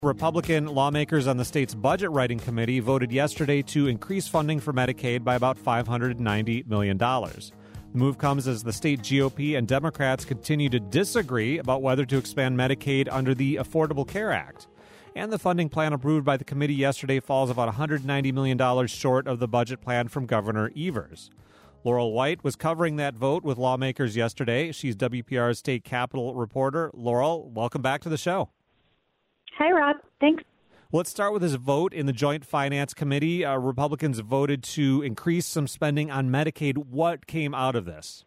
Republican lawmakers on the state's budget writing committee voted yesterday to increase funding for Medicaid by about $590 million. The move comes as the state GOP and Democrats continue to disagree about whether to expand Medicaid under the Affordable Care Act. And the funding plan approved by the committee yesterday falls about $190 million short of the budget plan from Governor Evers. Laurel White was covering that vote with lawmakers yesterday. She's WPR's state capitol reporter. Laurel, welcome back to the show. Hi, Rob. Thanks. Let's start with this vote in the Joint Finance Committee. Republicans voted to increase some spending on Medicaid. What came out of this?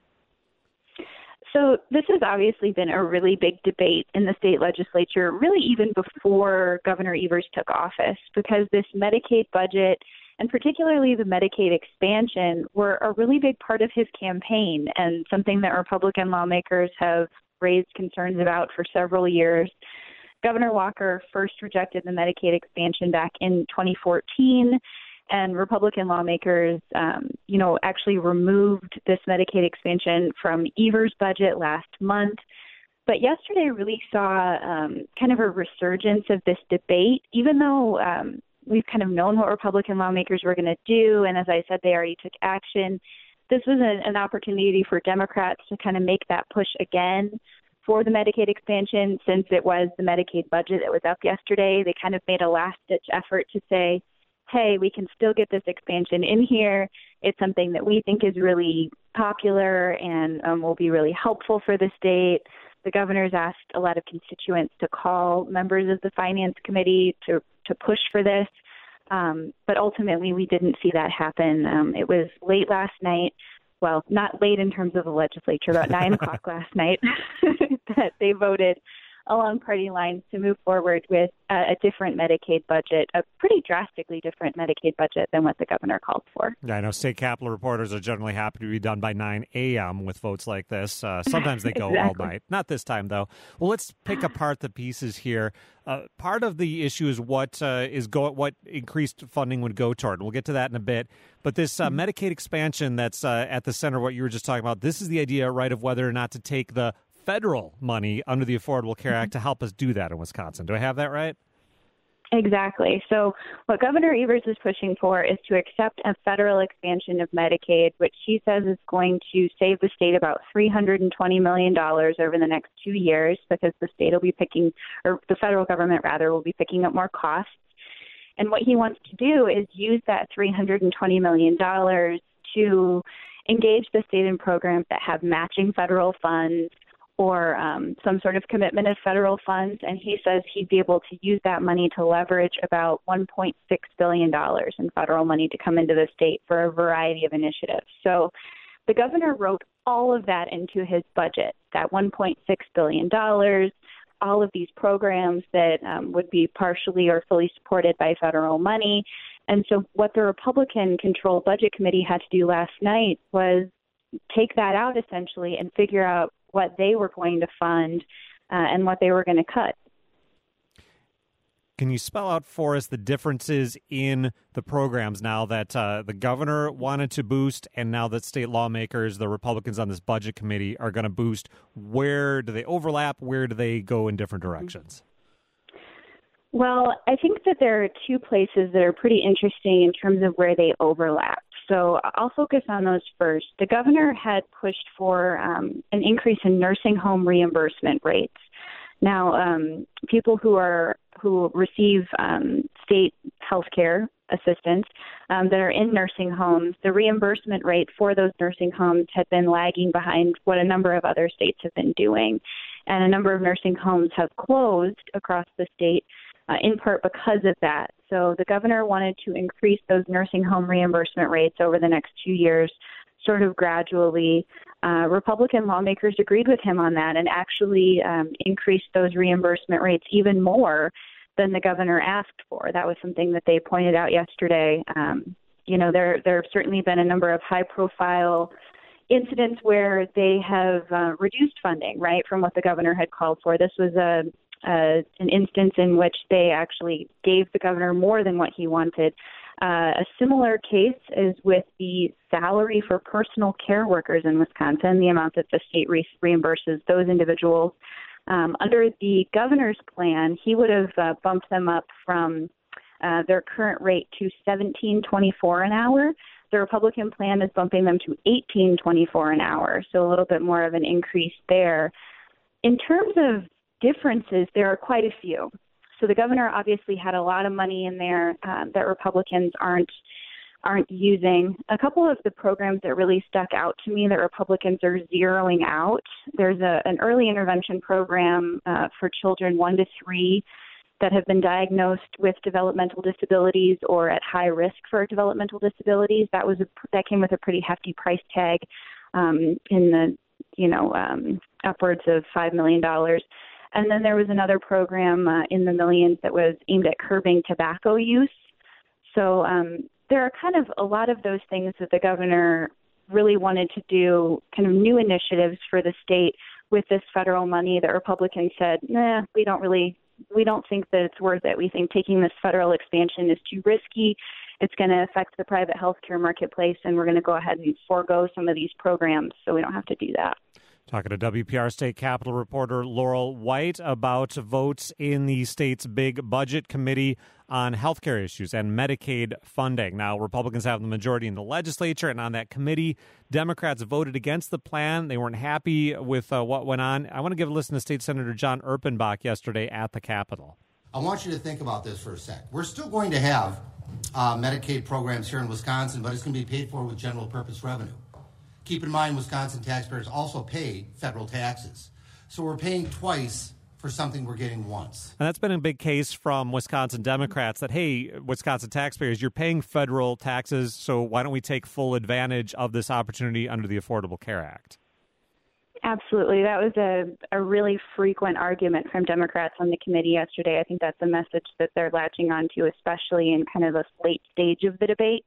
So this has obviously been a really big debate in the state legislature, really even before Governor Evers took office, because this Medicaid budget and particularly the Medicaid expansion were a really big part of his campaign and something that Republican lawmakers have raised concerns about for several years. Governor Walker first rejected the Medicaid expansion back in 2014, and Republican lawmakers, actually removed this Medicaid expansion from Evers' budget last month. But yesterday really saw kind of a resurgence of this debate, even though we've kind of known what Republican lawmakers were going to do, and as I said, they already took action. This was an opportunity for Democrats to kind of make that push again for the Medicaid expansion. Since it was the Medicaid budget that was up yesterday, they kind of made a last-ditch effort to say, hey, we can still get this expansion in here. It's something that we think is really popular and will be really helpful for the state. The governor's asked a lot of constituents to call members of the Finance Committee to push for this. But ultimately, we didn't see that happen. It was late last night. Well, not late in terms of the legislature, about 9 o'clock last night, that they voted along party lines to move forward with a different Medicaid budget, a pretty drastically different Medicaid budget than what the governor called for. Yeah, I know state capitol reporters are generally happy to be done by 9 a.m. with votes like this. Sometimes they go Exactly. all night. Not this time, though. Well, let's pick apart the pieces here. Part of the issue is what increased funding would go toward. We'll get to that in a bit. But this Medicaid expansion that's at the center of what you were just talking about, this is the idea, right, of whether or not to take the federal money under the Affordable Care Act to help us do that in Wisconsin. Do I have that right? Exactly. So what Governor Evers is pushing for is to accept a federal expansion of Medicaid, which he says is going to save the state about $320 million over the next 2 years, because the federal government will be picking up more costs. And what he wants to do is use that $320 million to engage the state in programs that have matching federal funds or some sort of commitment of federal funds. And he says he'd be able to use that money to leverage about $1.6 billion in federal money to come into the state for a variety of initiatives. So the governor wrote all of that into his budget, that $1.6 billion, all of these programs that would be partially or fully supported by federal money. And so what the Republican-controlled Budget Committee had to do last night was take that out, essentially, and figure out what they were going to fund and what they were going to cut. Can you spell out for us the differences in the programs now that the governor wanted to boost and now that state lawmakers, the Republicans on this budget committee, are going to boost? Where do they overlap? Where do they go in different directions? Well, I think that there are two places that are pretty interesting in terms of where they overlap. So I'll focus on those first. The governor had pushed for an increase in nursing home reimbursement rates. Now, people who receive state health care assistance that are in nursing homes, the reimbursement rate for those nursing homes had been lagging behind what a number of other states have been doing. And a number of nursing homes have closed across the state in part because of that. So the governor wanted to increase those nursing home reimbursement rates over the next 2 years, sort of gradually. Republican lawmakers agreed with him on that and actually increased those reimbursement rates even more than the governor asked for. That was something that they pointed out yesterday. There have certainly been a number of high-profile incidents where they have reduced funding, right, from what the governor had called for. This was an instance in which they actually gave the governor more than what he wanted. A similar case is with the salary for personal care workers in Wisconsin, the amount that the state reimburses those individuals. Under the governor's plan, he would have bumped them up from their current rate to $17.24 an hour. The Republican plan is bumping them to $18.24 an hour, so a little bit more of an increase there. In terms of differences, there are quite a few. So the governor obviously had a lot of money in there that Republicans aren't using. A couple of the programs that really stuck out to me that Republicans are zeroing out, there's an early intervention program for children 1 to 3 that have been diagnosed with developmental disabilities or at high risk for developmental disabilities. That came with a pretty hefty price tag in the upwards of $5 million. And then there was another program in the millions that was aimed at curbing tobacco use. So there are kind of a lot of those things that the governor really wanted to do, kind of new initiatives for the state with this federal money that Republicans said, we don't think that it's worth it. We think taking this federal expansion is too risky. It's going to affect the private healthcare marketplace, and we're going to go ahead and forego some of these programs so we don't have to do that. Talking to WPR State Capitol reporter Laurel White about votes in the state's big budget committee on healthcare issues and Medicaid funding. Now, Republicans have the majority in the legislature, and on that committee, Democrats voted against the plan. They weren't happy with what went on. I want to give a listen to State Senator John Erpenbach yesterday at the Capitol. I want you to think about this for a sec. We're still going to have Medicaid programs here in Wisconsin, but it's going to be paid for with general purpose revenue. Keep in mind, Wisconsin taxpayers also pay federal taxes. So we're paying twice for something we're getting once. And that's been a big case from Wisconsin Democrats that, hey, Wisconsin taxpayers, you're paying federal taxes, so why don't we take full advantage of this opportunity under the Affordable Care Act? Absolutely. That was a really frequent argument from Democrats on the committee yesterday. I think that's a message that they're latching on to, especially in kind of the late stage of the debate.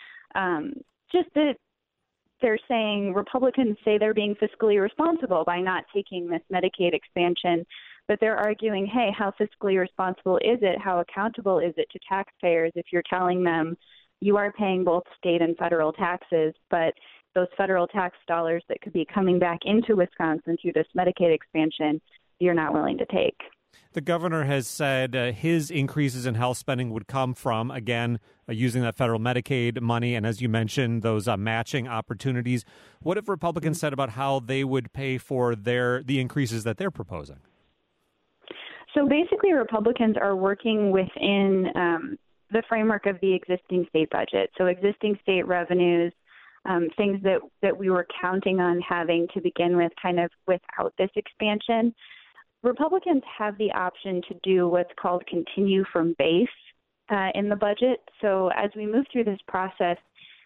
Just that they're saying Republicans say they're being fiscally responsible by not taking this Medicaid expansion, but they're arguing, hey, how fiscally responsible is it? How accountable is it to taxpayers if you're telling them you are paying both state and federal taxes, but those federal tax dollars that could be coming back into Wisconsin through this Medicaid expansion, you're not willing to take? The governor has said his increases in health spending would come from, again, using that federal Medicaid money and, as you mentioned, those matching opportunities. What have Republicans said about how they would pay for the increases that they're proposing? So basically, Republicans are working within the framework of the existing state budget. So existing state revenues, things that we were counting on having to begin with kind of without this expansion. Republicans have the option to do what's called continue from base in the budget. So as we move through this process,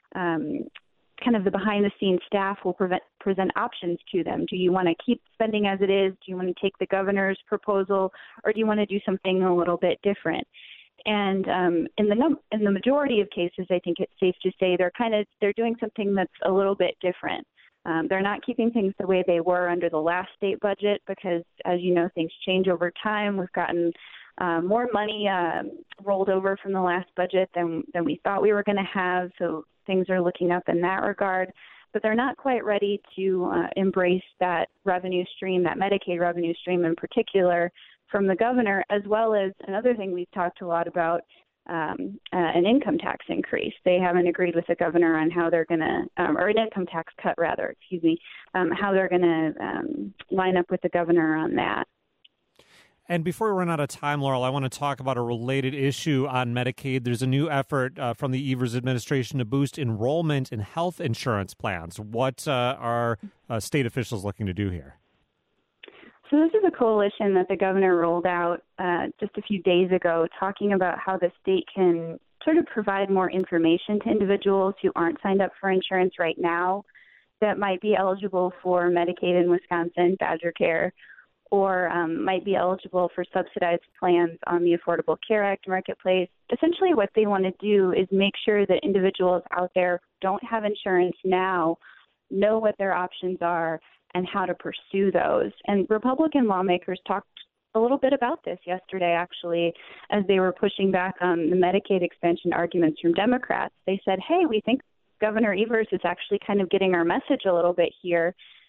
kind of the behind-the-scenes staff will present options to them. Do you want to keep spending as it is? Do you want to take the governor's proposal, or do you want to do something a little bit different? And in the majority of cases, I think it's safe to say they're doing something that's a little bit different. They're not keeping things the way they were under the last state budget because, as you know, things change over time. We've gotten more money rolled over from the last budget than we thought we were going to have, so things are looking up in that regard. But they're not quite ready to embrace that revenue stream, that Medicaid revenue stream in particular, from the governor, as well as another thing we've talked a lot about, an income tax increase. They haven't agreed with the governor on how they're going to, or an income tax cut rather, how they're going to line up with the governor on that. And before we run out of time, Laurel, I want to talk about a related issue on Medicaid. There's a new effort from the Evers administration to boost enrollment in health insurance plans. What are state officials looking to do here? So this is a coalition that the governor rolled out just a few days ago, talking about how the state can sort of provide more information to individuals who aren't signed up for insurance right now that might be eligible for Medicaid in Wisconsin, Badger Care, or might be eligible for subsidized plans on the Affordable Care Act marketplace. Essentially what they want to do is make sure that individuals out there who don't have insurance now know what their options are and how to pursue those. And Republican lawmakers talked a little bit about this yesterday, actually, as they were pushing back on the Medicaid expansion arguments from Democrats. They said, hey, we think Governor Evers is actually kind of getting our message a little bit here.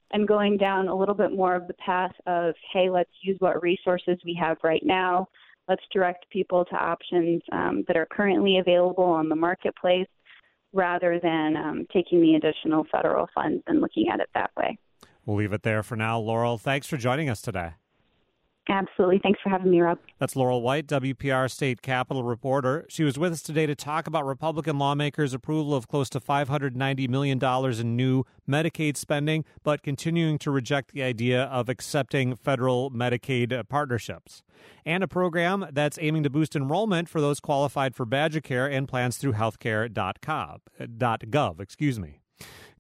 and going down a little bit more of the path of, hey, let's use what resources we have right now. Let's direct people to options that are currently available on the marketplace rather than taking the additional federal funds and looking at it that way. We'll leave it there for now. Laurel, thanks for joining us today. Absolutely. Thanks for having me, Rob. That's Laurel White, WPR State Capitol reporter. She was with us today to talk about Republican lawmakers' approval of close to $590 million in new Medicaid spending, but continuing to reject the idea of accepting federal Medicaid partnerships. And a program that's aiming to boost enrollment for those qualified for Badger Care and plans through healthcare.gov.